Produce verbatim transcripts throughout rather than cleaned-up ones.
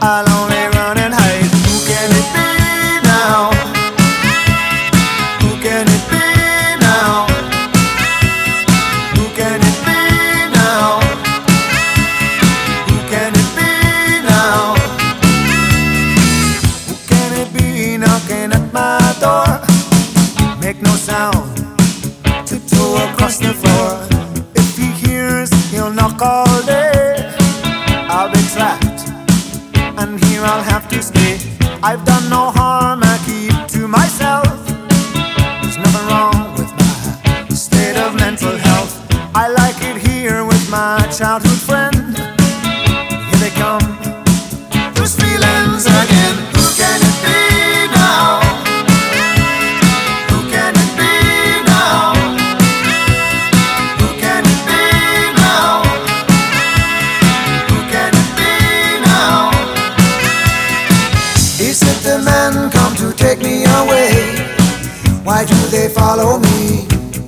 I'll only run and hide. Who can it be now? Who can it be now? Who can it be now? Who can it be now? Who can it be knocking at my door? Make no sound, tiptoe across the floor. If he hears, he'll knock all day. I'll be trapped, and here I'll have to stay. I've done no harm, I keep to myself. There's nothing wrong with my state of mental health. I like it here with my childhood friend. Here they come, those feelings again. Who can it be now? Who can it be now? Who can it be now? Who can it be now? Is it the men come to take me away? Why do they follow me?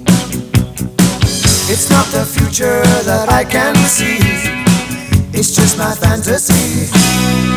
It's not the future that I can see, it's just my fantasy.